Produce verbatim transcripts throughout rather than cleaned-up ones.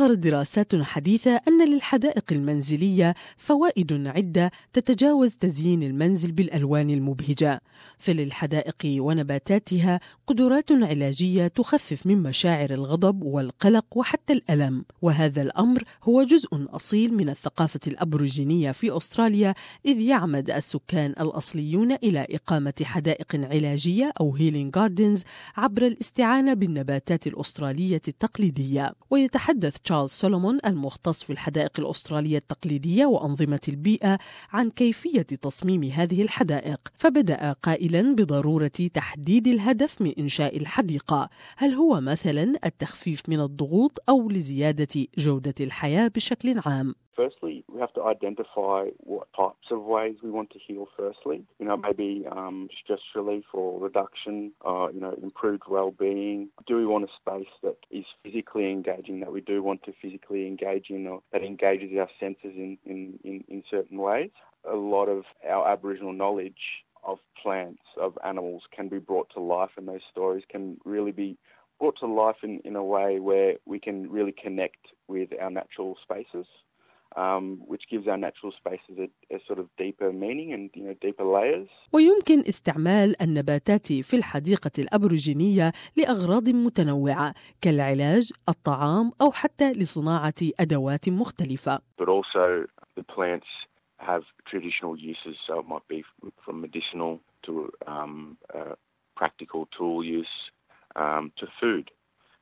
ظهرت دراسات حديثة أن للحدائق المنزلية فوائد عدة تتجاوز تزيين المنزل بالألوان المبهجة، فللحدائق ونباتاتها قدرات علاجية تخفف من مشاعر الغضب والقلق وحتى الألم، وهذا الأمر هو جزء أصيل من الثقافة الأبوريجينية في أستراليا، إذ يعمد السكان الأصليون إلى إقامة حدائق علاجية أو هيلينج جاردنز عبر الاستعانة بالنباتات الأسترالية التقليدية. ويتحدث تشارلز سولومون المختص في الحدائق الأسترالية التقليدية وأنظمة البيئة عن كيفية تصميم هذه الحدائق، فبدأ قائلا بضرورة تحديد الهدف من إنشاء الحديقة، هل هو مثلا التخفيف من الضغوط أو لزيادة جودة الحياة بشكل عام؟ Firstly, we have to identify what types of ways we want to heal firstly. You know, maybe um, stress relief or reduction, uh, you know, improved well-being. Do we want a space that is physically engaging, that we do want to physically engage in, or that engages our senses in, in, in, in certain ways? A lot of our Aboriginal knowledge of plants, of animals can be brought to life, and those stories can really be brought to life in, in a way where we can really connect with our natural spaces. Um, which gives our natural spaces a, a sort of deeper meaning and, you know, deeper layers. ويمكن استعمال النباتات في الحديقة الأبوريجينية لأغراض متنوعة كالعلاج، الطعام، أو حتى لصناعة أدوات مختلفة. But also the plants have traditional uses, so it might be from medicinal to um, uh, practical tool use um, to food.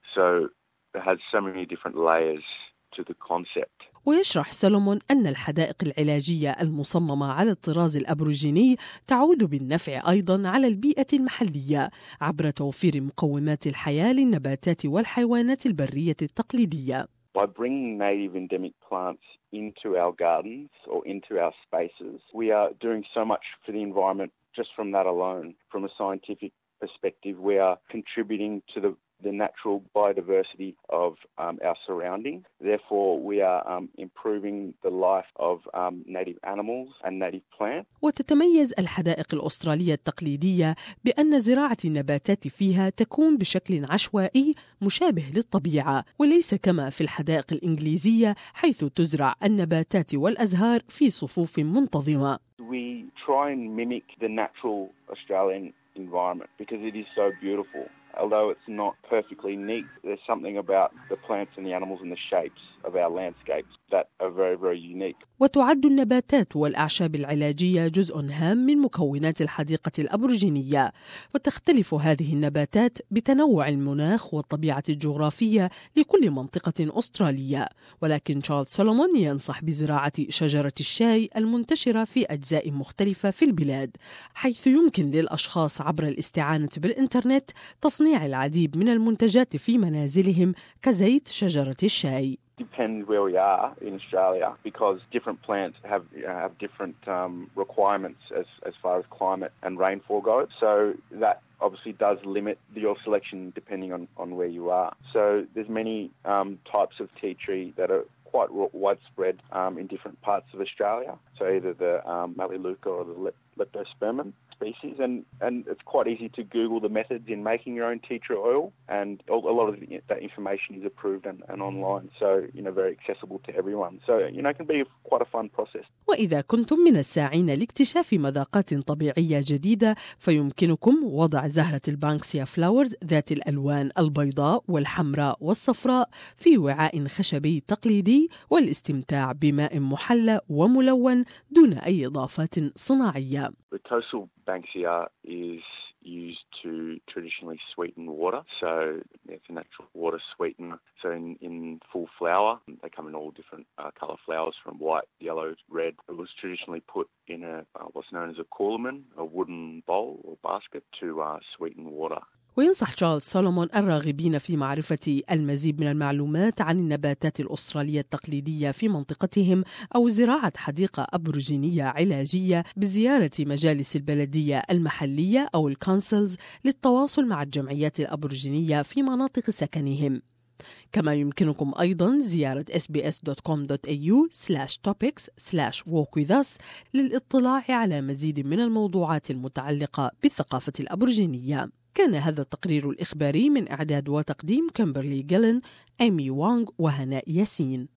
So it has so many different layers to the concept. ويشرح سولومون أن الحدائق العلاجية المصممة على الطراز الأبوريجيني تعود بالنفع أيضاً على البيئة المحلية عبر توفير مقومات الحياة للنباتات والحيوانات البرية التقليدية. By bringing native endemic plants into our gardens or into our spaces, we are doing so much for the environment just from that alone. From a scientific perspective, we are contributing to the the natural biodiversity of um, our surroundings. Therefore, we are um, improving the life of um, native animals and native plants. وتتميز الحدائق الأسترالية التقليدية بأن زراعة النباتات فيها تكون بشكل عشوائي مشابه للطبيعة، وليس كما في الحدائق الإنجليزية حيث تزرع النباتات والأزهار في صفوف منتظمة. We try and mimic the natural Australian environment because it is so beautiful. Although it's not perfectly neat, there's something about the plants and the animals and the shapes of our landscapes that are very, very unique. وتعد النباتات والأعشاب العلاجية جزء هام من مكونات الحديقة الأبوريجينية، وتختلف هذه النباتات بتنوع المناخ والطبيعة الجغرافية لكل منطقة أسترالية، ولكن تشارلز سولومون ينصح بزراعة شجرة الشاي المنتشرة في أجزاء مختلفة في البلاد، حيث يمكن للأشخاص عبر الاستعانة بالإنترنت تصنيع العديد من المنتجات في منازلهم كزيت شجرة الشاي. Depends where we are in Australia because different plants have you know, have different um, requirements as as far as climate and rainfall goes. So that obviously does limit your selection depending on, on where you are. So there's many um, types of tea tree that are quite widespread um, in different parts of Australia. So either the um, Melaleuca or the Leptospermum species, and, and it's quite easy to Google the methods in making your own tea tree oil, and a lot of that information is approved and, and online, so you know very accessible to everyone. So you know it can be quite a fun process. وإذا كنتم من الساعين لاكتشاف مذاقات طبيعية جديدة فيمكنكم وضع زهرة البانكسيا فلاورز ذات الألوان البيضاء والحمراء والصفراء في وعاء خشبي تقليدي والاستمتاع بماء محلى وملون دون أي إضافات صناعية. The Coastal Banksia is used to traditionally sweeten water, so it's a natural water sweetener. So in, in full flower, they come in all different uh, colour flowers from white, yellow, red. It was traditionally put in a uh, what's known as a coolerman, a wooden bowl or basket to uh, sweeten water. وينصح تشارلز سولومون الراغبين في معرفة المزيد من المعلومات عن النباتات الأسترالية التقليدية في منطقتهم أو زراعة حديقة أبوريجينية علاجية بزيارة مجالس البلدية المحلية أو الكونسلز للتواصل مع الجمعيات الأبوريجينية في مناطق سكنهم. كما يمكنكم أيضاً زيارة إس بي إس دوت كوم دوت إيه يو سلاش توبكس سلاش ووك ويذ أس للاطلاع على مزيد من الموضوعات المتعلقة بالثقافة الأبوريجينية. كان هذا التقرير الإخباري من إعداد وتقديم كامبرلي جيلن، أمي وانغ وهناء ياسين.